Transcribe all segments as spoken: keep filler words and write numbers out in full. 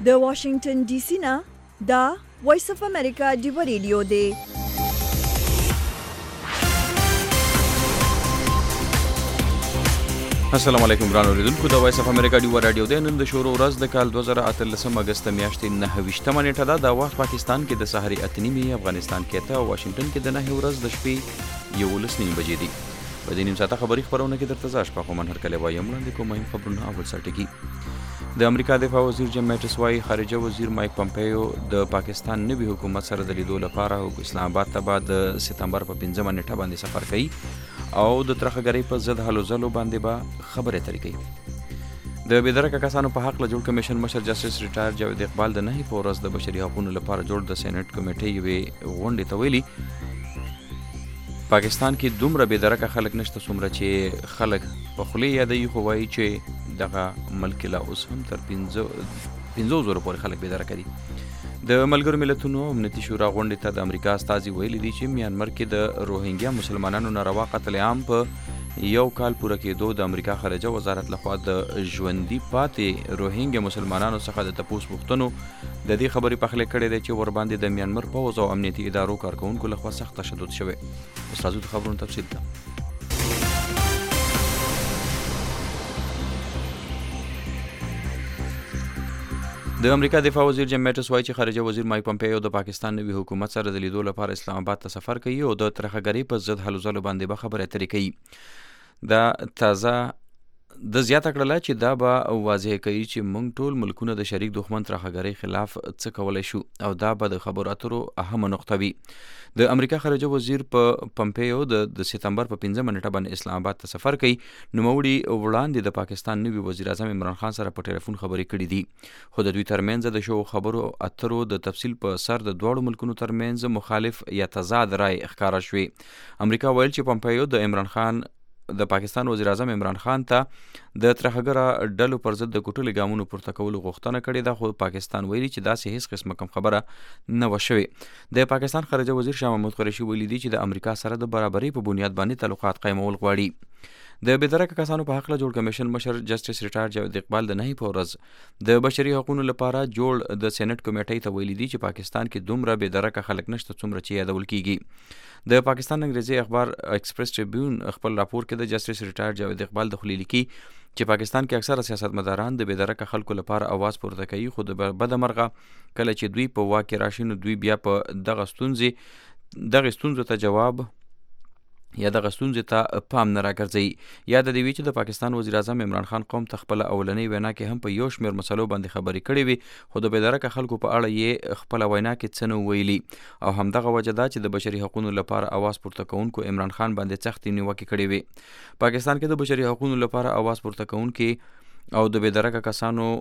د واشنگټن ډي سي نه دا وایس اف امریکا دی ریډیو دی. السلام علیکم ګران اوریدونکو، د وایس اف امریکا دی رادیو دی. نن د شروع ورځ د کال دوه زره اتلسم اگست میاشتې نهه ویشتمه نیټه ده. د وخت پاکستان کې د سحري اته نیمې، افغانستان کې ته او واشنگټن کې د نهه ورځ د شپې یولس نیمې بجې دي. په دې نیم ساعته خبري خبرونه کې درته زه اشفاق ومن هرکلی وایم. وړاندې کوم مهم خبرونه. اول سرټکي د امریکا دفاع وزیر جیم میټس وایي خارجه وزیر مایک پمپیو د پاکستان نوي حکومت سره د لیدو لپاره اسلام آباد ته به د سپتمبر په پنځمه نیټه باندې سفر کوي او د ترخهګرۍ په ضد هلو ځلو باندې به خبرې اترې کوي. د بېدرکه کسانو په حق له جوړ کمیشن مشر جسټس ریټایر جاوید اقبال د نهې په ورځ د بشري حقوقو لپاره جوړ د سینټ کمیټې یوې غونډې ته ویلي پاکستان کې دومره بېدرکه خلک نشته څومره چې خلک په خولې یادوي، خو وایي چې دغه ملک لا اوس هم تر پنځو زرو پورې خلک بېدرکه دي. د ملګرو ملتونو امنیتي شورا غونډې ته د امریکا استازي ویلي دي چې میانمار کې د روهینګیا مسلمانانو ناروا قتل عام په یو کال پوره کېدو د امریکا خارجه وزارت لخوا د ژوندي پاتې روهینګیا مسلمانانو څخه د تپوس پوښتنو د دې خبرې پخلی کړې ده چې ورباندې د میانمار پوځ او امنیتي ادارو کارکوونکو لخوا سخت تشدد شوی. اوس راځو د خبرونو تفصیل ته. د امریکا دفاع وزیر جیم میټس وایي چې خارجه وزیر مایک پمپیو د پاکستان نوي حکومت سره د لیدو لپاره اسلام آباد ته سفر کوي او د ترخهګرۍ په ضد هلو ځلو باندې به خبرې اترې کوي. دا تازه د زیاته کړله چې دا به واضح کوي چې موږ ټول ملکونه د شریک دښمن ترخهګرۍ خلاف څه کولی شو او دا به د خبرو اترو اهمه نقطه وي. د امریکا خارجه وزیر په پمپیو د د سپتمبر په پنځمه نیټه باندې اسلام آباد ته سفر کوي. نوموړي وړاندې د پاکستان نوي وزیر اعظم عمران خان سره په ټلیفون خبرې کړې دي، خو د دوی ترمنځ د شو خبرو اترو د تفصیل په سر د دواړو ملکونو ترمنځ مخالف یا تضاد رای ښکاره شوې. امریکا ویل چې پمپیو د عمران خان د پاکستان وزیر اعظم عمران خان ته د ترخهګره ډلو پر ضد د کوټلې ګامونو پورته کولو غوښتنه کړې ده، خو پاکستان ویلي چې داسې هیڅ قسمه کوم خبره نه وه شوې. د پاکستان خارجه وزیر شاه محمود قریشي ویلي دي چې د امریکا سره د برابرۍ په بنیاد باندې تعلقات قایمول غواړي. د بېدرکه کسانو په حق له جوړ کمیشن مشر جسټس ریټایر جاوید اقبال د نهې په ورځ د بشري حقوقو لپاره جوړ د سینټ کمیټې ته ویلي دي چې پاکستان کې دومره بېدرکه خلک نشته څومره چې یادول کیږي. د پاکستان انګریزي اخبار ایکسپریس ټریبیون خپل راپور کې د جسټس ریټایر جاوید اقبال د خولې لیکي چې پاکستان کې اکثره سیاستمداران د بېدرکه خلکو لپاره اواز پورته کوي، خو د بده مرغه کله چې دوی په واک کې راشي نو دوی بیا په دغه ستونزې دغه ستونزو ته جواب یا دغه ستونزې ته پام نه راګرځوي. یاد دې وي چې د پاکستان وزیر اعظم عمران خان قوم ته خپله اولنۍ وینا کې هم په یو شمېر مسلو باندې خبرې کړې وي، خو د بېدرکه خلکو په اړه یې خپله وینا کې څه نه ویلي او همدغه وجه ده چې د بشري حقوقو لپاره اواز پورته کوونکو عمران خان باندې سختې نیوکې کړې وي. پاکستان کې د بشري حقوقو لپاره اواز پورته کوونکي او د بېدرکه کسانو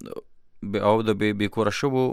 او د بې کوره شوو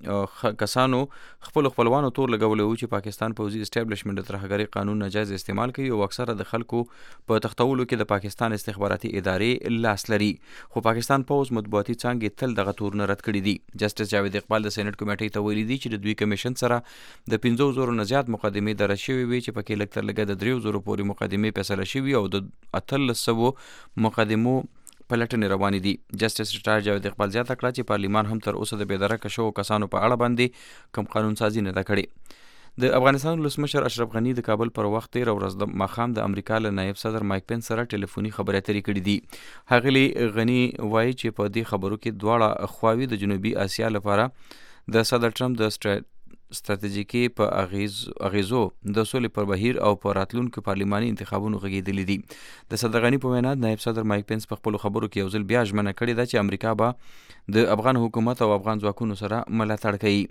کسانو خپل خپلوانو تور لګولی و چې پاکستان پوځي اسټابلیشمنټ د ترهګرۍ قانون ناجایز استعمال کوي او اکثره د خلکو په تختولو کې د پاکستان استخباراتي ادارې لاس لري، خو پاکستان پوځ مطبوعاتي څانګې تل دغه تورونه رد کړي دي. جسټس جاوید اقبال د سینټ کمیټې ته ویلي دي چې د دوی کمیشن سره د پنځو زرو نه زیات مقدمې درج شوې وي چې پکې لږ تر لږه د دریو زرو پورې مقدمې فیصله شوي او د اتلس سوو مقدمو پلټنې روانې دي. جسټس ریټایر جاوید اقبال زیاته کړه چې پارلیمان هم تر اوسه د بېدرکه شوو کسانو په اړه باندې کوم قانون سازي نه ده کړې. د افغانستان ولسمشر اشرف غني د کابل پر وخت تېره ورځ د ماښام د امریکا له نایب صدر مایک پنس سره ټلیفوني خبرې اترې کړې دي. ښاغلي غني وایي چې په دې خبرو کې دواړه خواوې د جنوبي اسیا لپاره د صدر ټرمپ د ستراتیژیکي په اغیز اغیزو د سولې پر بهیر او په راتلونکو پارلماني انتخابونو غږېدلي دي. د صدر غني په وینا نایب صدر مایک پنس په خپلو خبرو کې یو ځل بیا ژمنه کړې ده چې امریکا به د افغان حکومت او افغان ځواکونو سره ملاتړ کوي.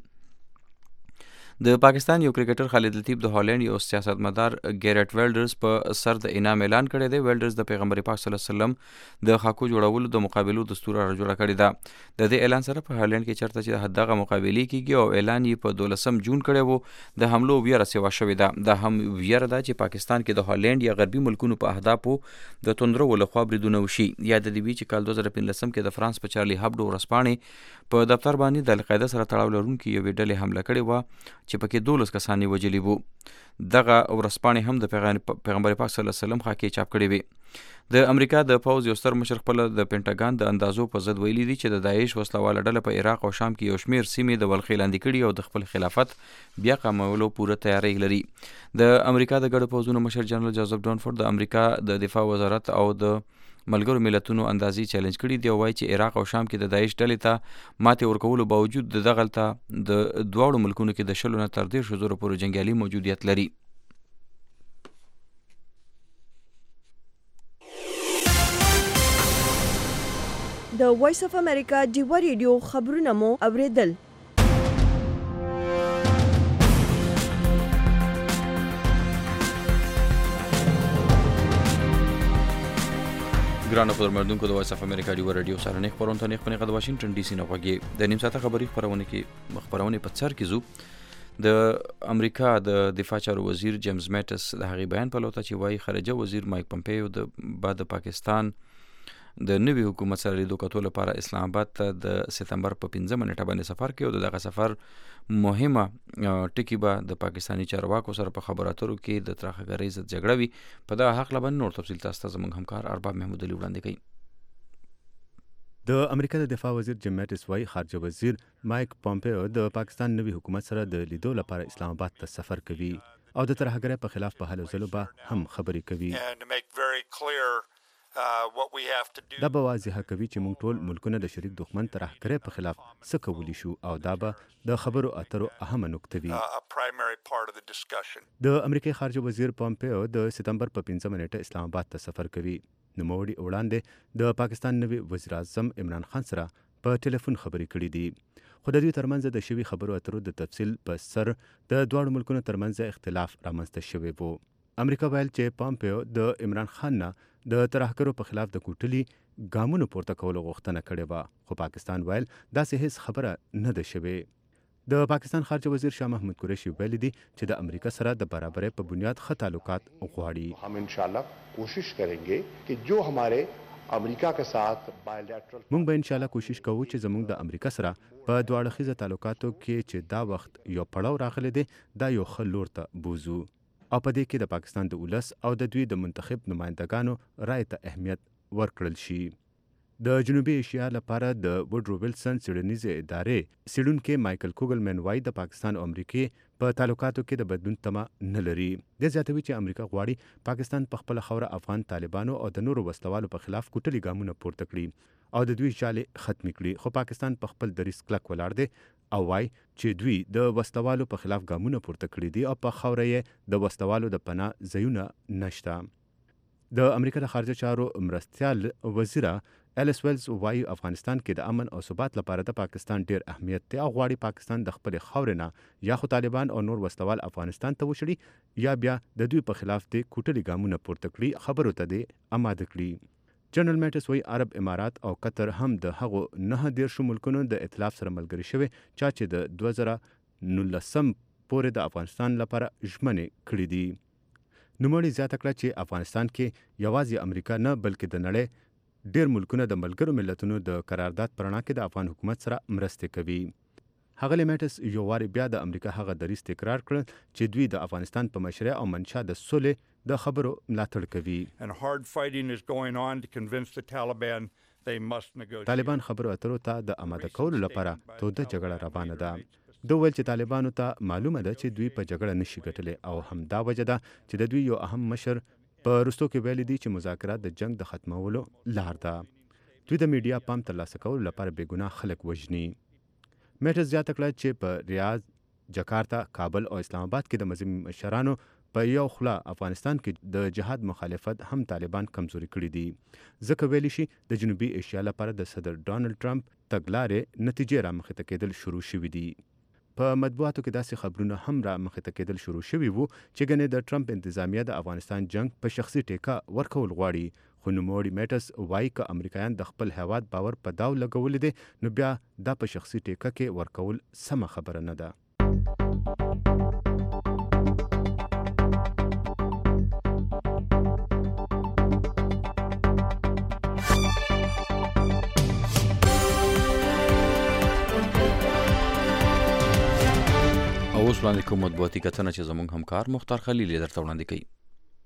د پاکستان یو کرکټر خالد لطیف د هالند یو سیاستمدار ګیرټ ویلډرز په سر د انعام اعلان کړی دی. ویلډرز د پیغمبر پاک صلی الله علیه وسلم د خاکو جوړولو د مقابلو دستور را جوړه کړې ده. د دې اعلان سره په هالند کې چرته چې دغه مقابلې کیږي او اعلان یې په دولسم جون کړی وو د حملو ویره سیوا شوې ده. دا هم ویره ده چې پاکستان کې د هالند یا غربي ملکونو په اهدافو د توندرو لخوا بریدونه وشي. یاد دې وي چې کال دوه زره پنځلسم کې د فرانس په چارلي هبډو ورځپاڼې په دفتر باندې د القاعده سره تړاو لرونکي یوې ډلې حمله کړې وه چې پکې دولس کسان یې وژلي وو. دغه ورځپاڼې هم د پیغمبر پاک صلی الله علیه وسلم خاکې چاپ کړې وې. د امریکا د پوځ یو ستر مشر خپل د پینټاګان د اندازو په ضد ویلي دي چې د داعش وسلواله ډله په عراق او شام کې یو شمیر سیمې د ولخې لاندې کړي او د خپل خلافت بیا قامولو پوره تیاری لري. د امریکا د ګډو پوځونو مشر جنرال جوزف ډانفورد د امریکا د دفاع وزارت او د ملګرو ملتونو اندازې چیلنج کړي دی او وایي چې عراق او شام کې د داعش ډلې ته ماتې ورکولو باوجود د دغلته د دواړو ملکونو کې د شلو نه تر دېرشو زرو پورې جنګیالي موجودیت لري. د وایس اف امریکا ډیوا ریډیو خبرونه مو اوریدل. ګرانو خبرمندونکو د وایس اف امریکا ډیوا ریډیو سره نه خبرونه ته نه خپل د واشنگټن ډي سي نه غوږی د نیم ساعته خبري خبرونه کې خبرونه په څر کې زو د امریکا د دفاع چارو وزیر جیمز میټس د هغې بیان په لوته چې وایي خارجه وزیر مایک پمپیو د بعد پاکستان د نوي حکومت سره لیدو کتو لپاره اسلام آباد ته د سپتمبر په پنځمه نیټه باندې سفر کوي او دغه سفر مهمه ټکی به د پاکستاني چارواکو سره په خبرو اترو کې د ترهګرۍ ضد جګړه وي. په دغه حق باندې نور تفصیل تاسو ته زموږ همکار ارباب محمود علي وړاندې کوي. د امریکا د دفاع وزیر جیم میټس وايي خارجه وزیر مایک پمپیو د پاکستان نوي حکومت سره د لیدو لپاره اسلام آباد ته سفر کوي او د ترهګرۍ په خلاف په هلو ځلو به هم خبرې کوي. دا به واضحه کوي چې موږ ټول ملکونه د شریک دښمن ترهګرۍ په خلاف څه کولی شو او دا به د خبرو اترو اهمه نقطه وي. د امریکای خارجه وزیر پمپیو د سپتمبر په پنځمه نیټه اسلام آباد ته سفر کوي. نوموړي وړاندې د پاکستان نوي وزیر اعظم عمران خان سره په ټلیفون خبرې کړې دي، خو د دوی ترمنځ د شوي خبرو اترو د تفصیل په سر د دواړو ملکونو ترمنځ اختلاف رامنځته شوی وو. امریکا ویل چې پمپیو د عمران خان نه د ترهګرو په خلاف د کوټلي ګامونو پورته کولو غوښتنه کړې وه، خو پاکستان ویل داسې هیڅ خبره نه ده شوې. د پاکستان خارجه وزیر شاه محمود قریشي ویلي دي چې د امریکا سره د برابرۍ په بنیاد ښه تعلقات غواړي. हम इंशाल्लाह कोशिश करेंगे कि जो हमारे امریکا के साथ बायलैटरल موږ به انشاءالله کوشش کوو چې زموږ د امریکا سره په دوه اړخیزه تعلقاتو کې چې دا وخت یو پړاو راغلی دی دا یو ښه لور ته بوزو او په دې کې د پاکستان د ولس او د دوی د منتخب نمایندګانو رای ته اهمیت ورکړل شي. د جنوبي ایشیا لپاره د وډرو ویلسن څېړنیزې ادارې څېړونکی مایکل کوګلمن وایي د پاکستان او امریکې په تعلقاتو کې د بدلون تمه نه لري. د زیاتوي چې امریکا غواړي پاکستان په خپله خوره افغان طالبانو او د نورو وسلوالو په خلاف کوټلي ګامونه پورته کړي او د دوی جالې ختمې کړي، خو پاکستان په خپل دریځ کلک ولاړ دی او وایي چې دوی د وسلوالو په خلاف ګامونه پورته کړي دي او په خوره یې د وسلوالو د پناه ځایونه نشته. د امریکا د خارجه چارو مرستیال وزیره الیس ویلز وایي افغانستان کې د امن او ثبات لپاره د پاکستان ډیر اهمیت دی او غواړي پاکستان د خپل خاورې نه یا خو طالبان او نور وسلوال افغانستان ته وشړي یا بیا د دوی په خلاف د کوټلي ګامونه پورته کړي، خبرو ته دی آماده کړي. جنرال میټس وایي عرب امارات او قطر هم د هغو نه دیرشو ملکونو د ائتلاف سره ملګري شوي چا چې د دوه زره نولسم پورې د افغانستان لپاره ژمنې کړي دي. نوموړي زیاته کړه چې افغانستان کې یوازې امریکا نه بلکې د نړۍ ډیر ملکونه د ملګرو ملتونو د قرارداد پر رڼا کې د افغان حکومت سره مرستې کوي. هغه میټس یو واري بیا د امریکا هغه دریځ تکرار کړل چې دوی د افغانستان په مشرۍ او منشا د سولې د خبرو ملاتړ کوي. طالبان خبرو اترو ته د آماده کولو لپاره توده جګړه روانه ده. دوی ویل چې طالبانو ته معلومه ده چې دوی په جګړه نشي ګټلی او همدا وجه ده چې د دوی یو اهم مشر په رستو کې ویلي دي چې مذاکرات د جنگ د ختمولو لار ده. دوی د میډیا پام ترلاسه کولو لپاره بې ګناه خلک وژني. میټس زیاته کړه چې په ریاض، جکارتا، کابل او اسلام آباد کې د مذهبي مشرانو په یو خوله افغانستان کې د جهاد مخالفت هم طالبان کمزوري کړي دي. ځکه ویلی شي د جنوبي ایشیا لپاره د صدر ډانلډ ټرمپ تګلارې نتیجې را مخې ته کېدل شروع شوي دي. په مطبوعاتو کې داسې خبرونه هم را مخې ته کېدل شروع شوي وو چې ګنې د ټرمپ انتظامیه د افغانستان جنگ په شخصي ټیکه ورکول غواړي، خو نوموړي میټس وایي که امریکایان د خپل هیواد باور په داو لګولی دی نو بیا دا په شخصي ټیکه کې ورکول سمه خبره نه ده. اوس وړاندې کوم مطبوعاتي کتنه چې زموږ همکار مختار خلیل درته وړاندې کوي.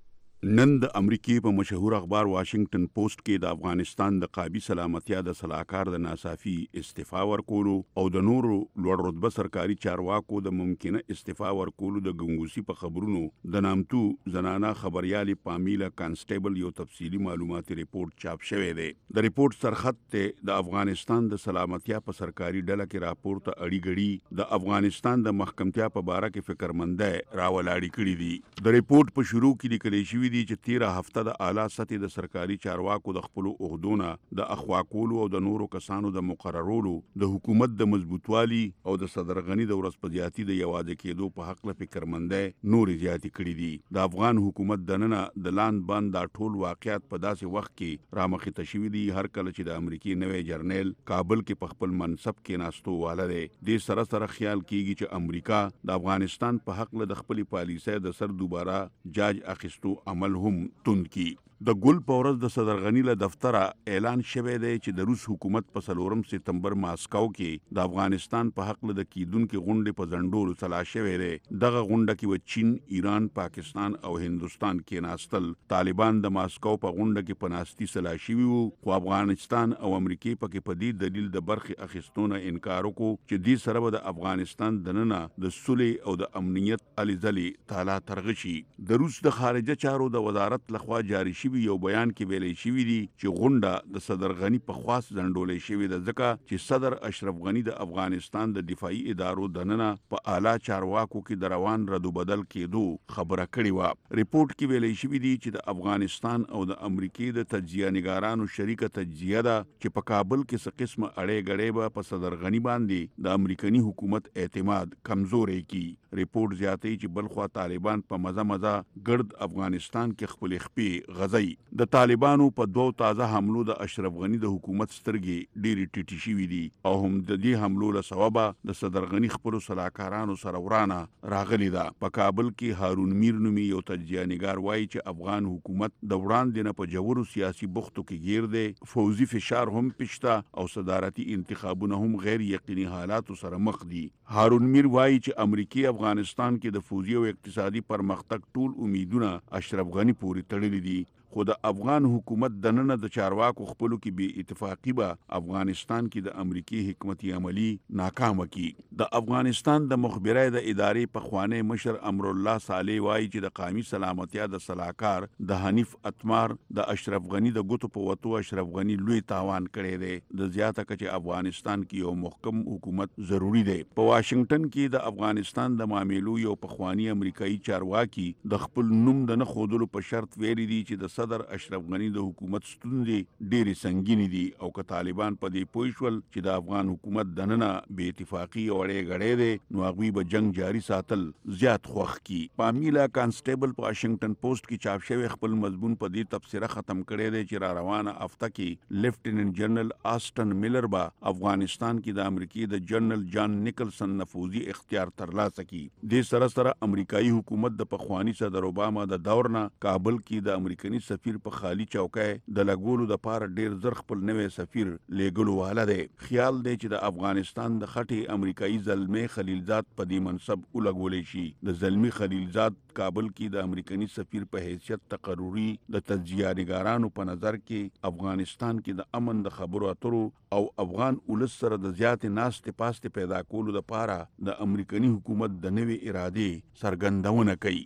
نن د امریکای په مشهور اخبار واشنگټن پوسټ کې د افغانستان د قابي سلامتیا د صلاحکار د ناصافي استعفا ورکولو او د نورو لوړ رتبه سرکاري چارواکو د ممکنه استعفا ورکولو د ګنګوسي په خبرونو د نامتو زنانه خبريالي پامیلا کانسټیبل یو تفصیلی معلوماتي ریپورت چاپ شوی دی. د ریپورت سرخط ته د افغانستان د سلامتیا په سرکاري ډله کې راپور ته اړي غړي د افغانستان د محکمتیا په باره کې فکرمنده راولاړی کړي دي. د ریپورت په شروع کې لیکل شوی دی چې تیره هفته د اعلی سطح د سرکاري چارواکو د خپل عہدونه د اخوا کولو او د نورو کسانو د مقررولو د حکومت د مضبوطوالي او د صدر غنی د ورسپدياتي د یوازې کېدو په حق له فکرمنده نور زیاتې کړې دي. د افغان حکومت دننه د لاند باندې دا ټول واقعیت په داسې وخت کې رامخې تشوي دي هر کله چې د امریکای نوې جرنیل کابل کې په خپل منصب کې ناستو واله دی. د سره سره خیال کیږي چې امریکا د افغانستان په حق له خپل پالیسۍ د سر دوباره جاج اخیستو عمل هم توند کی. د ګل پورز د صدر غنی له دفتره اعلان شوه دی چې د روس حکومت په سلورم سپتمبر ماسکو کې د افغانستان په حق له کیدونکو غونډې په ځندولو سلا شوه دی. دغه غونډه کې و چین، ایران، پاکستان او هندستان کې ناستل. طالبان د ماسکو په غونډه کې پناستي سلا شوی وو خو افغانستان او امریکای په کې په دې دلیل د برخي اخیستونه انکار وکړو چې دې سره د افغانستان دننه د صلح او د امنیت الیزلی تعالی ترغشي. د روس د خارجه چارو د وزارت لخوا جاری یو بیان کې ویلې شوی دی چې غونډه د صدر غنی په خواص ځندولې شوی د ځکه چې صدر اشرف غنی د افغانستان د دفاعي ادارو دننه په اعلی چارواکو کې د روان ردو بدل کېدو خبره کړې و. ریپورت کې ویلې شوی دی چې د افغانستان او د امریکای د تجزیه نگارانو شریکه تجزیه ده چې په کابل کې څه قسمه اړې غړې به په صدر غنی باندې د امریکایي حکومت اعتماد کمزورې کی. ریپورت زیاتې چې بلخوا طالبان په مزه مزه ګرد افغانستان کې خپل خپې غزي. د طالبانو په دوه تازه حملو د اشرف غنی د حکومت سترګې ډېری ټیټې شوې دي او هم د دې حملو له سببه د صدر غنی خپل صلاحکارانو سره ورانه راغلی ده. په کابل کې هارون میر نومي یو تجزیه نگار وایي چې افغان حکومت د وړاندې نه په جوړو سیاسي بوختو کې گیر دی. فوزي فشار هم پښتا او صدارتي انتخابونه هم غیر یقیني حالاتو سره مخ دي. هارون میر وایي چې امریکای افغانستان کې د فوزي او اقتصادي پرمختګ ټول امیدونه اشرف غنی پورې تړلي دي خو د افغان حکومت دننه د چارواکو خپلو کې بې اتفاقی به افغانستان کې د امریکای حکمتي عملی ناکامه کی. د افغانستان د مخبرای د ادارې په خوانه مشر امر الله صالح وایي چې د قومي سلامتیا د صلاحکار د حنیف اتمار د اشرف غنی د ګوتو په وتو اشرف غنی لوی تاوان کړی دی. د زیاته کچ افغانستان کې یو محکم حکومت ضروری دی. په واشنگټن کې د افغانستان د معاملو یو پخوانی امریکایي چارواکي د خپل نوم د نه خودلو په شرط ویلي دي چې د صدر اشرف غنی د حکومت ستوندې ډېری سنگینی دي او که طالبان په دې پوښول چې د افغان حکومت دننه بې اتفاقی اورې غړې دي نو هغوی به جنگ جاری ساتل زیات خوښ کی. پامیلا کانسټیبل په واشنگټن پوسټ کې چاپ شوی خپل مضمون په دې تبصره ختم کړی دی چې را روانه هفته کې لیفټیننټ جنرال آسټن میلر به افغانستان کې د امریکای د جنرال جان نیکلسن نفوذي اختیار ترلاسه کی. د سره سره امریکایي حکومت د پخوانی صدر اوباما د دور نه کابل کې د امریکایي سفیر په خالی چوکۍ د لګولو د پاره ډیر زر خپل نوې سفیر لېګلو واله دی. خیال دی چې د افغانستان د خټي امریکایي زلمی خلیلزاد په دې منصب ولګولې شي. د زلمی خلیلزاد کابل کې د امریکایي سفیر په حیثیت تقرری د تجزیه نگارانو په نظر کې افغانستان کې د امن د خبرو اترو او افغان ولس سره د زیات ناستې پاستې پیدا کولو د پاره د امریکایي حکومت د نوې اراده څرګندونه کوي.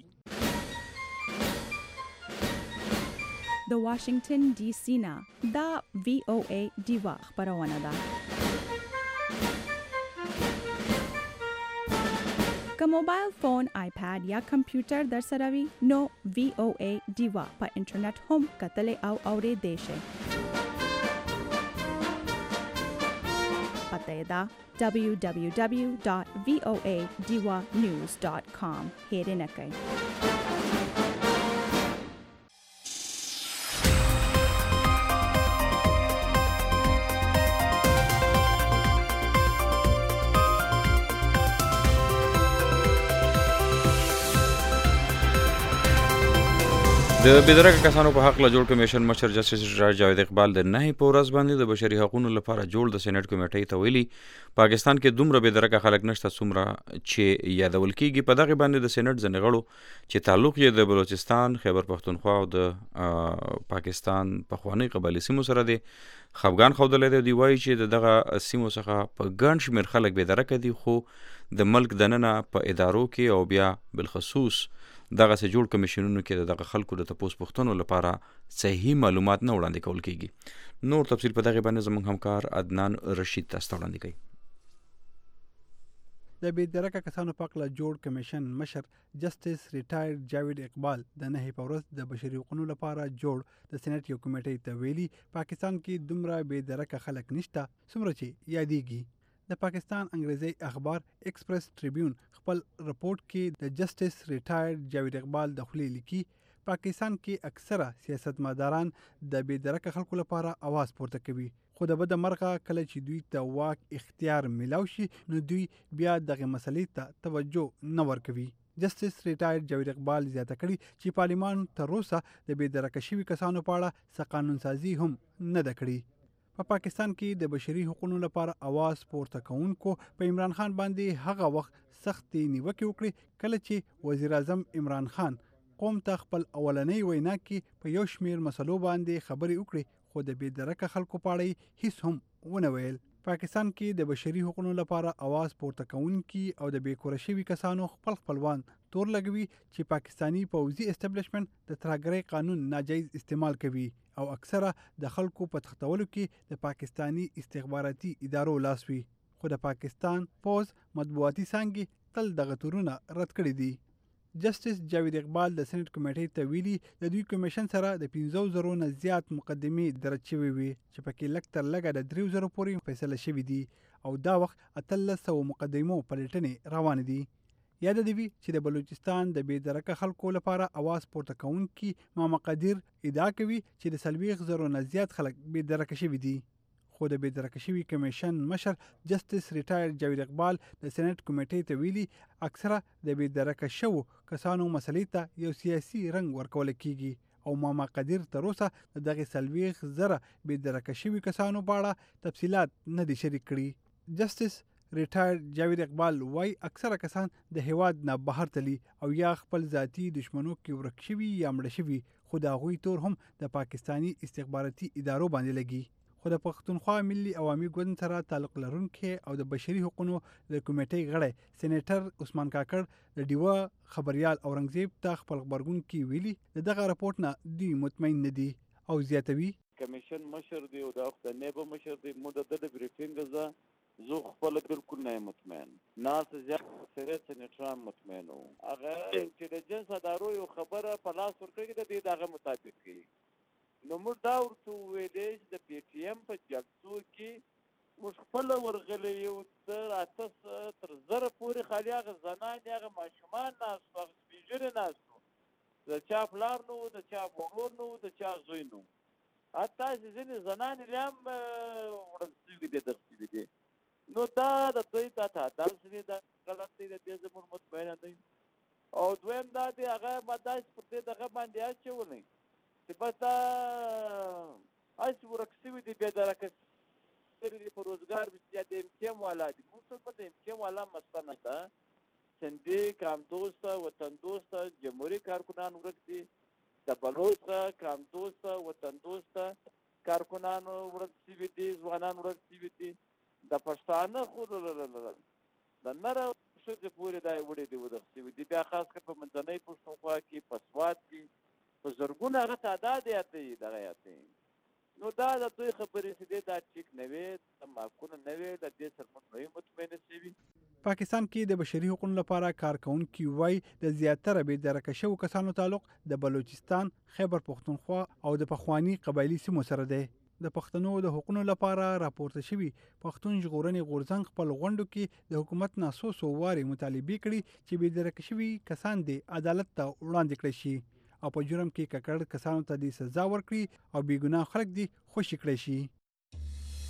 د واشنگټن ډي سي نه دا وی او ای دیوا خبرونه ده. که موبایل فون، آیپاد یا کمپیوټر در سره وي نو وی او ای دیوا په انټرنیټ هم کتلی او اورېدی شئ. پته یې ده دبلیو دبلیو دبلیو ډاټ وی او ای دیوا نیوز ډاټ کام. هیرې نه کوئ. د بېدرکه کسانو په حق له جوړ کمیشن مشر جسټس ریټایر جاوید اقبال د نهي په ورځ باندې د بشري حقوقو لپاره جوړ د سېنات کمیټې ته ویلي پاکستان کې دومره بېدرکه خلک نشته څومره چې یادول کېږي. په دغه باندې د سېنات ځینې غړو چې تعلق یې د بلوچستان، خیبر پښتونخوا او د پاکستان پخواني قبایلي سیمو سره دی خفګان ښودلی دی. دوی وایي چې د دغه سیمو څخه په ګڼ شمېر خلک بېدرکه دي، خو د ملک دننه په ادارو کې او بیا بالخصوص دغه سه جوړ کمیشنونو کې دغه خلکو د تپوس پوښتنو لپاره صحیح معلومات نه وړاندې کول کېږي. نور تفصیل په دغه باندې زموږ همکار عدنان رشید تاسو ته وړاندې کوي. د بېدرکه کسانو په اړه جوړ کمیشن مشر جسټس ریټایر جاوید اقبال د نهي په ورځ د بشري حقوقو لپاره جوړ د سېنات یو کمیټې ته ویلي پاکستان کې دومره بېدرکه خلک نشته څومره چې یادېږي. د پاکستان انګریزي اخبار ایکسپریس ټریبیون خپل رپورټ کې د جسټس ریټایر جاوید اقبال د خولې لیکي پاکستان کې اکثره سیاستمداران د بېدرکه خلکو لپاره اواز پورته کوي، خو د بده مرغه کله چې دوی ته واک اختیار ملاو شي نو دوی بیا دغه مسلې ته توجه نه ورکوي. جسټس ریټایر جاوید اقبال زیاته کړي چې پارلیمان تر اوسه د بېدرکه شوي کسانو په اړه څه قانون سازي هم نه ده کړې. په پا پاکستان کې د بشري حقوقو لپاره اواز پورته کوونکو په عمران خان باندې هغه وخت سختې نیوکې وکړې کله چې وزیر اعظم عمران خان قوم ته خپل اولنۍ وینا کې په یو شمېر مسلو باندې خبرې وکړې، خو د بېدرکه خلکو په اړه هیڅ هم ونه ویل. پاکستان کې د بشري حقوقو لپاره اواز پورته کوونکي او د بېکوره شوي کسانو خپل خپلوان تور لګوي چې پاکستانی پوځي اسټابلیشمنټ د ترهګرۍ قانون ناجایز استعمال کوي او اکثره د خلکو په تختولو کې د پاکستانی استخباراتي ادارو لاس وي، خو د پاکستان پوز مطبوعاتي څانګې تل دغه تورونه رد کړي دي. جسټس جاوید اقبال د سېنات کمیټې ته ویلي د دوی کمیشن سره د پنځو زرو نه زیات مقدمې درج شوې وي چې پکې لږ تر لږه د دریو زرو پورې فیصله شوي دي او دا وخت اتلس سوه مقدمو پلټنې روانې دي. یاد دې وي چې د بلوچستان د بېدرکه خلکو لپاره اواز پورته کوونکي ماما قدیر ادعا کوي چې د څلوېښت زرو نه زیات خلک بېدرکه شوي دي، خو د بېدرکه شوي کمیشن مشر جسټس ریټایر جاوید اقبال د سېنات کمیټې ته ویلي اکثره د بېدرکه شوو کسانو مسلې ته یو سیاسي رنګ ورکول کېږي او ماما قدیر تر اوسه د دغې څلوېښت زره بېدرکه شوي کسانو په اړه تفصیلات نه دي شریک کړي. جسټس ریټایر جاوید اقبال وای اکثره کسان د هیواد نه بهر تلي او یا خپل ذاتی دشمنو کې ورک شوي یا مړه شوي، خو د هغوی تور هم د پاکستانی استخباراتي ادارو باندې لګي. خو د پښتونخوا ملي عوامي ګوند سره تعلق لرونکي او د بشري حقوقو د کمیټې غړی سېنیټر عثمان کاکړ د ډیوه خبریال اورنګزیب ته خپل خبرګون کې ویلي د دغه راپورټ نه دوی مطمئن نه دي او زیاتوي کمیشن مشر دی او د وخت نیبه مشر دی مو د د بریفینګ زه زه خپل بالکل نه مطمئن ناس زیات سره سېنیټران مطمئن وو هغه چې د جنس ادارو یو خبره په لاس ورکړي د دې دغه مطابق کوي. نو موږ دا ورته ویلې چې د پی ټي ایم په جلسو کې موږ خپل ورغلي یو تر اته تر زره پورې خالي هغه زنان هغه ماشومان ناست هغه سپېژنې ناست د چا پلار نو د چا ورور نو د چا زوی نو حتی چې ځینې زنانې بیا هم وړل شوي دي دغه شوي دي. نو دا د دوی دا تعداد سړي دا غلط دی د دې زموږ مطمئنه دی. او دویم دا دی هغه به داسې پر دې دغه باندې اچولی چې بس دا هسې ورک شوي دي بېدرکه شوي دي په روزګار یا د امکیم والا دي. موږ څه په د امکیم والا مسله نه ده، سندي کامدوسته وطن دوسته جمهوري کارکنان ورک دي، د بلوچ کامدوسته وطن دوسته کارکنان ورک شوي دي، ځوانان ورک شوي دي. د پښتانه خو د نره ښځې پورې دا وړې دي ودغه شوي دي، بیا خاص کر په منځنۍ پښتونخوا کې په سوات کې په زرګونه هغه تعداد یاتوي دغه یاتوي. نو دا د دوی خبرې چې دی دا ټیک نه وي، د ماکونه نه وي، د دې سره موږ نه مطمئنه شوي. پاکستان کې د بشري حقوقو لپاره کارکونکي وای د زیاتره بېدرکه شوو کسانو تعلق د بلوچستان، خیبر پښتونخوا او د پخواني قبایلي سیمو سره دی. د پښتنو د حقوقو لپاره راپورته شوي پښتون ژغورنې غورځنګ خپل غونډو کې د حکومت نه څو څو وارې مطالبې کړي چې بېدرکه شوي کسان دې عدالت ته وړاندې کړی شي او په جرم کې ککړ کسانو ته دې سزا ورکړي او بېګناه خلک دې خوشي کړی شي.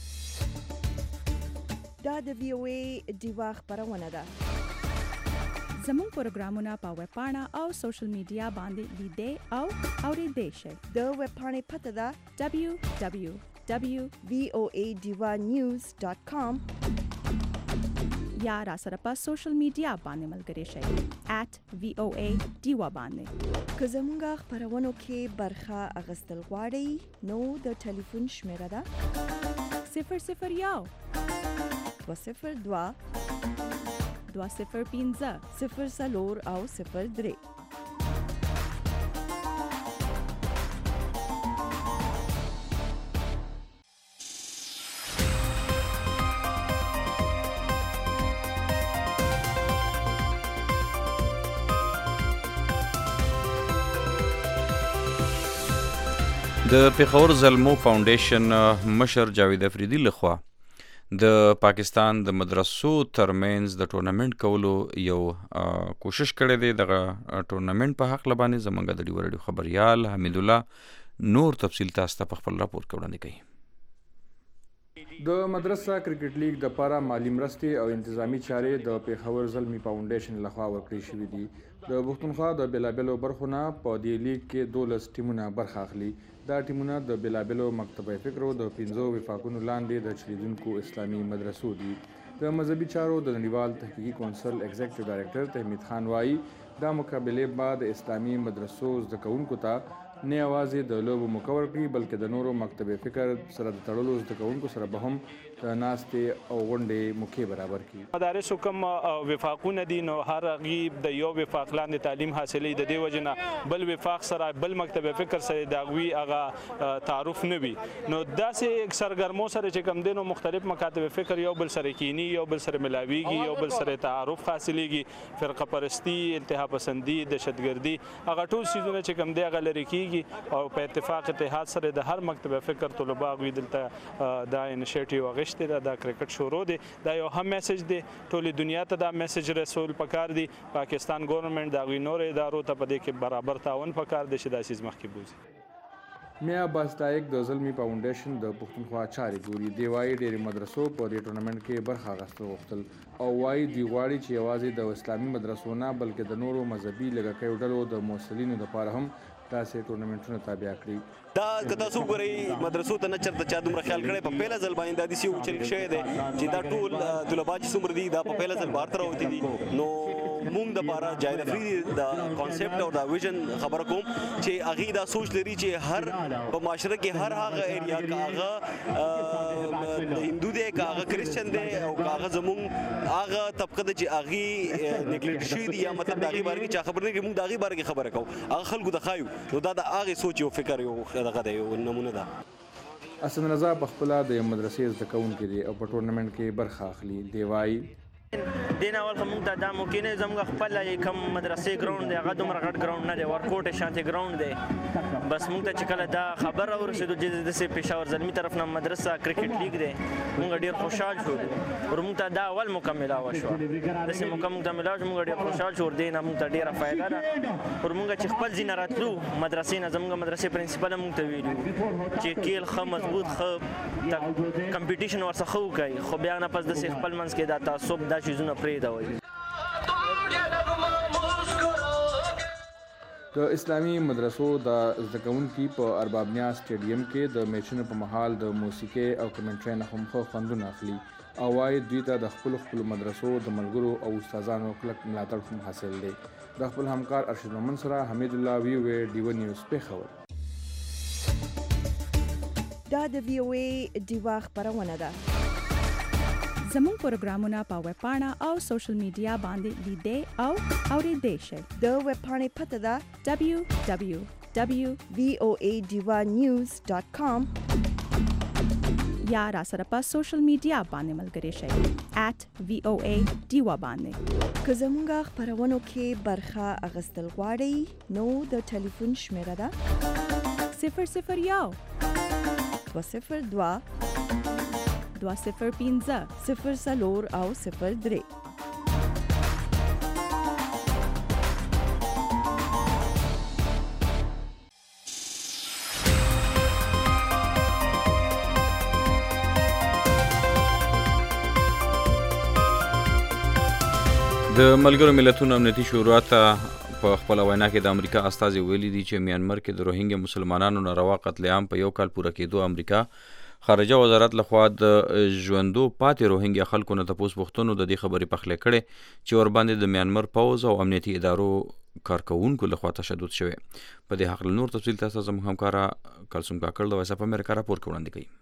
دا د وی او ای ډیوا خبرونه ده. زموږ پروګرامونه په ویب پاڼه او سوشل میډیا باندې لیدئ او اورېدئ شئ. د ویب پاڼې پته ده دبلیو دبلیو دبلیو وی او ای ډیوا نیوز ډاټ کام یا را سره په سوشل میډیا باندې ملګري شئ ایټ وی او ای ډیوا باندې. که زموږ خپرونو کې برخه اخیستل غواړئ نو د ټلیفون شمیره ده صفر صفر یو دوه صفر دوه دوه صفر پنځه صفر څلور او صفر درې. د پیښور زلمو فاونډیشن مشر جاوید افریدي لخوا د پاکستان د مدرسو ترمنځ د ټورنمنت کولو یو کوشش کړی دی. دغه ټورنمنت په حق لبانې زمونږ د ډیو رادیو خبريال حمید الله نور تفصیل تاسو ته په خپل راپور کې وړاندې کوي. د مدرسه کرکټ لیګ د لپاره مالی مرستې او انتظامی چارې د پیښور زلمی فاونډیشن لخوا ورکړې شوې دي. د پښتونخوا د بیلابیلو برخو نه په دې لیګ کې دولس ټیمونه برخه اخلي. دا ټیمونه د بیلابیلو مکتبه فکرو د پنځو وفاقونو لاندې د چلیدونکو اسلامي مدرسو دي. د مذهبي چارو د نړیوال تحقیقي کونسل ایگزیکټیو ډایرکټر تحمید خان وایي دا مقابلې بعد اسلامي مدرسو زده کوونکو ته نه یوازې د لوبو موقع ورکړي بلکې د نورو مکتبه فکر سره د تړلو زده کوونکو سره به هم د ناستې او غونډې موقع برابر کړي. مدارسو کوم وفاقونه دي نو هر هغې د یو وفاق لاندې تعلیم حاصلوي. د دې وجې نه بل وفاق سره بل مکتبه فکر سره د هغوی هغه تعارف نه وي. نو داسې سرګرمو سره چې کوم دی نو مختلف مکاتب فکر یو بل سره کینی یو بل سره ملاویږي یو بل سره تعارف حاصلېږي. فرقه پرستی انتها پسندي دهشتګردي هغه ټول څیزونه چې کوم دی هغه لرې کېږي او په اتفاق اتحاد سره د هر مکتبه فکر طلبه هغوی دلته دا انیشیټیو اخیستی ده. دا کرکټ شروع دی دا یو هم میسج دی ټولې دنیا ته دا میسج رسول پکار دی. پاکستان ګورنمنټ د هغوی نورو ادارو ته په دې کې برابر تعاون پکار دی چې دا څیز مخکې بوځي. میا باستایک د زلمی فاونډیشن د پښتونخوا چارې ګوري. دی وایي ډېرې مدرسو په دې ټورنمنټ کې برخه اخیستل غوښتل او وایي دوی غواړي چې یوازې د اسلامي مدرسو نه بلکې د نورو مذهبي لږکیو ډلو د محصلینو لپاره هم داسې ټورنمنټونه تابع کړي. دا که تاسو وګورئ مدرسو ته نه چېرته چا دومره خیال کړی. په پیله ځل باندې دا داسې یو چل شوی دی چې دا ټول طلبا چې څومره دي دا په پیله ځل بهر ته راوتي دي. نو مونږ دپاره جاوید افریدي د کانسیپټ او د ویژن خبره کوم چې هغې دا سوچ لري چې هر په معاشره کې هر هغه ایریا که هغه هندو دی که هغه کرسچن دی او که هغه زمونږ هغه طبقه ده چې هغې نیګلیکټ شوي دي یا مطلب د هغې باره کې چا خبر نه کوي مونږ د هغې باره کې خبره کوو هغه خلکو ته ښایو. نو دا د هغې سوچ یو فکر یو دغه دی یو نمونه ده. حسن رضا پخپله د یو مدرسې زده کوونکی دی او په ټورنمنټ کې برخه اخلي. دی وایي دین اول خو موږ ته دا ممکن نه زموږ خپل کوم مدرسې ګراوند دی هغه دومره غټ ګراوند نه دی ورکوټ شانتي ګراوند دی. بس موږ ته چې کله دا خبر راورسېدو چې داسې پېښور زلمي طرف نه مدرسه کرکټ لیګ دی موږ ډېر خوشحال شو. ور موږ ته دا اول موقع میلاوه شوه داسې موقع موږ ته میلاوه شو موږ ډېر خوشحال شو. ور دې نه موږ ته ډېره فایده ده. ور موږ چې خپل ځینه راتلو مدرسې نه زموږ مدرسې پرنسپل موږ ته ویلي چې کیل ښه مضبوط ښه کمپټیشن ورڅخه وکړئ خو بیا نه پس داسې خپل منځ کې دا تعصب دا چیزونه پرېږدوئ. د اسلامي مدرسو د زده کوونکي په ارباب نیاز سټیډیم کې د میچونو په مهال د موسیقۍ او کمنټرۍ نه هم ښه خوندونه اخلي او وایي دوی ته د خپلو خپلو مدرسو د ملګرو او استادانو کلک ملاتړ هم حاصل دی. د خپل همکار ارشد مومن سره حمید الله وی وی ډیو نیوز پیښور. دا د وی او ای ډیوا خبرونه ده. زموږ پروګرامونه په ویب پاڼه او سوشل میډیا باندې لیدئ او اورېدئ شئ. د ویب پاڼې پته ده دبلیو دبلیو دبلیو وی او ای ډیوا نیوز ډاټ کام یا را سره په سوشل میډیا باندې ملګري شئ ایټ وی او ای ډیوا باندې. که زموږ خپرونو کې برخه اخیستل غواړئ نو د ټلیفون شمیره ده صفر صفر یو دوه صفر دوه دوه صفر پنځه صفر څلور او صفر درې. د د ملګرو ملتونو امنیتي شورا ته په خپل وینا کې د امریکا استازي ویلي دي چې میانمار کې د روهینګیا مسلمانانو ناروا قتل عام په یو کال پوره کېدو امریکا خارجه وزارت لخوا د ژوندو پاتې روهینګیا خلکو نه تپوس پوښتنو د دې خبرې پخلی کړې چې ورباندې د میانمار پوځ او امنیتي ادارو کارکوونکو لخوا تشدد شوی. په دې حق نور تفصیل تاسو زموږ همکاره کلثوم کاکړ د وایس اف امریکا راپور وړاندې کوي.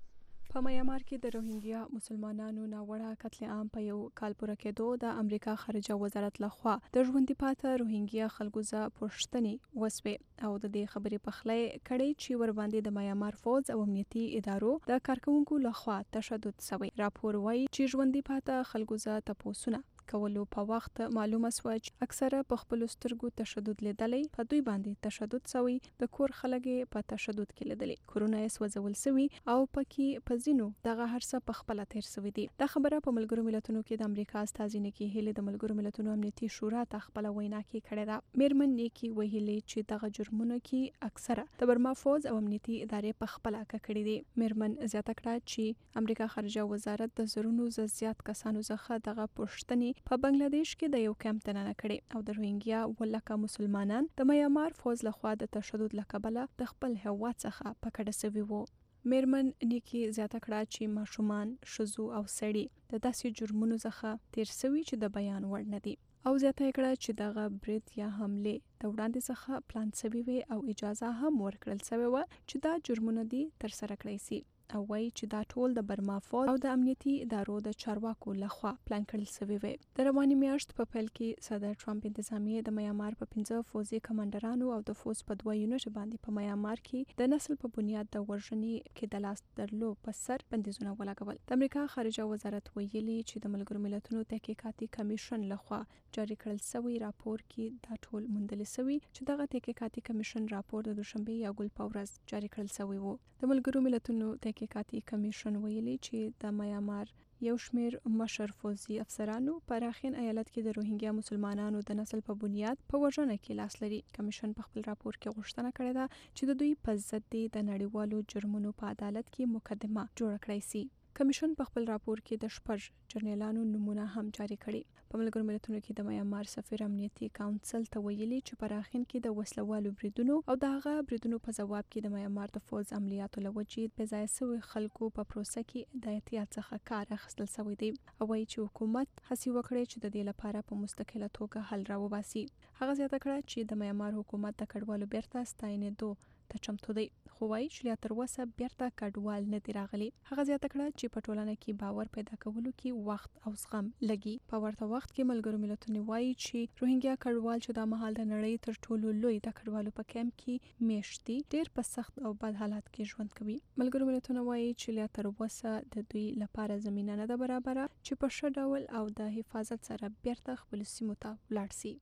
په میانمار کې د روهینګیا مسلمانانو ناوړه قتل عام په یو کال پوره کېدو د امریکا خارجه وزارت لخوا د ژوندي پاتې روهینګیا خلکو ځا پوښتنې وسوې او د دې خبرې پخلی کړې چې ورباندې د میانمار فوج او امنیتي ادارو د کارکوونکو لخوا تشدد شوی. راپور وایي چې ژوندي پاتې خلکو ځا تپوسونه کولو په وخت معلومه سوه چې اکثره په خپل سترګو تشدد لیدلی، په دوی باندې تشدد شوی، د کور خلک په تشدد کې لیدلی، کورونه یې سوځول شوي او پکې په ځینو دغه هر څه په خپله تیر شوي دي. دا خبره په ملګرو ملتونو کې د امریکا استازي نیکي هیلي د ملګرو ملتونو امنیتي شورا ته خپله وینا کې کړې ده. میرمن نیکي ویلي چې دغه جرمونو کې اکثره د برما فوج او امنیتي ادارې په خپله کړي دي. میرمن زیاته کړه چې امریکا خارجه وزارت د زرونو زیات کسانو څخه دغه پوښتنې په بنگلاديش کې د یو کیمپ دننه کړي او د روهینګیا ولکه مسلمانان د میانمار فوج لخوا د تشدد له کبله د خپل هیواد څخه په کډه شوي وو. میرمن نیکي زیاته کړه چې ماشومان، ښځو او سړي د داسې جرمونو څخه تیر شوي چې د بیان وړ نه دي او زیاته کړه چې دغه برید یا حمله د وړاندې څخه پلان شوي وي او اجازه هم ورکړل شوې وه چې دا جرمونه دي ترسره کړی سي او وایي چې دا ټول د برما فوج او د امنیتي ادارو د چارواکو لخوا پلان کړل شوي وي. د روانې میاشت په پیل کې صدر ټرمپ انتظامیې د میانمار په پنځه فوجي کمانډرانو او د فوج په دوه یونټ باندې په میانمار کې د نسل په بنیاد د وژنې کې د لاس درلو په سر بندیزونه ولګول. د امریکا خارجه وزارت ویلي چې د ملګرو ملتونو تحقیقاتي کمیشن لخوا جاری کړل شوی راپور کې دا ټول موندل شوي چې دغه تحقیقاتي کمیشن راپور د دوشنبه یا ګل په ورځ جاری کړل شوی وو. د ملګرو ملتونو تحقیقاتي کمیشن ویلي چې د میانمار یو شمیر مشر فوجي افسرانو په راخین ایالت کې د روهینګیا مسلمانانو د نسل په بنیاد په وژنه کې لاس لري. کمیشن په خپل راپور کې غوښتنه کړې ده چې د دوی په ضد د نړیوالو جرمونو په عدالت کې مقدمه جوړه کړای شي. کمیشن په خپل راپور کې د شپږ جرنیلانو نمونه هم جاری کړي. په ملګرو ملتونو کې د میانمار سفیر امنیتي کونسل ته ویلي چې په راخین کې د وسلوالو بریدونو او د هغه بریدونو په ځواب کې د میانمار د فوج عملیاتو له وجې بې ځایه شوي خلکو په پروسه کې د احتیاط څخه کار اخیستل شوی دی او وایي چې حکومت هڅې وکړي چې د دې لپاره په مستقله توګه حل راوباسي. هغه زیاته کړه چې د میانمار حکومت د کډوالو بیرته ستاینېدو ته چمتو دی خو وایي چې لا تر اوسه بیرته کډوال نه دي راغلي. هغه زیاته کړه چې په ټولنه کې باور پیدا کولو کې وخت او زغم لګي. په ورته وخت کې ملګرو ملتونو وایي چې روهینګیا کډوال چې د مهال د نړۍ تر ټولو لوی د کډوالو په کیمپ کې میشت دي ډېر په سخت او بد حالات کې ژوند کوي. ملګرو ملتونو وایي چې لا تر اوسه د دوی لپاره زمینه نه ده برابره چې په ښه ډول او د حفاظت سره بیرته خپلو سیمو ته ولاړ سي.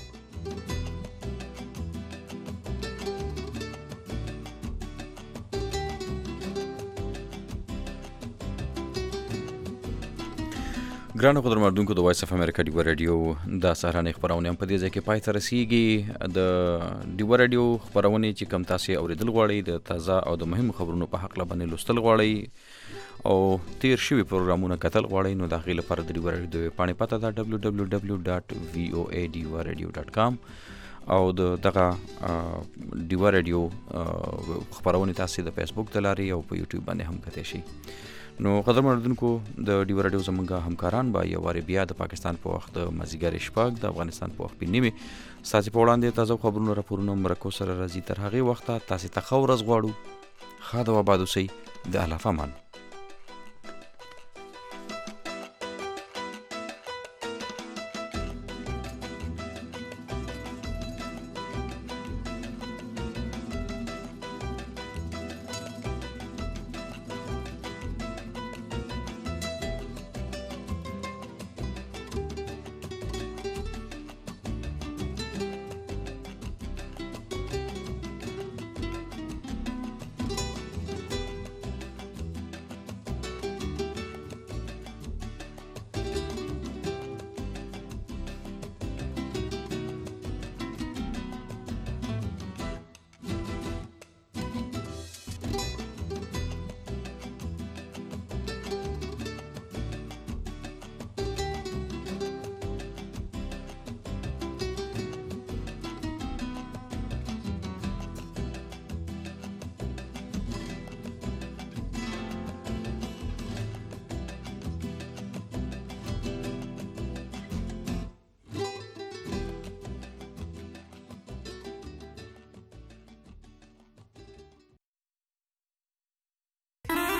ګرانو قدرمنونکو د وایس اف امریکا ډیوه رادیو د سهارنۍ خپرونې هم په دې ځای کې پای ته رسیږي. د ډیوه رادیو خپرونې چې کوم تاسې اورېدل غواړئ د تازه او د مهمو خبرونو په هکله باندې لوستل غواړئ او تیر شوي پروګرامونه کتل غواړئ نو د هغې لپاره د ډیوه رادیو د ویبپاڼې پته ده ډبلیو ډبلیو ډبلیو ډاټ وي او ای ډیوه رادیو ډاټ کام او د دغه ډیوه رادیو خپرونې تاسې د فیسبوک د لارې او په یوټیوب باندې هم کتلی شئ. نو قدرمنو اورېدونکو د ډیوه رادیو زموږ همکاران به یو وارې بیا د پاکستان په وخت د مازدیګر شپږ د افغانستان په وخت پنځه نیمې ستاسې په وړاندې تازه خبرونو راپورونو مرکو سره راځي. تر هغې وخته تاسې ته ښه ورځ غواړو. ښاد او آباد اوسئ. د الله په امان.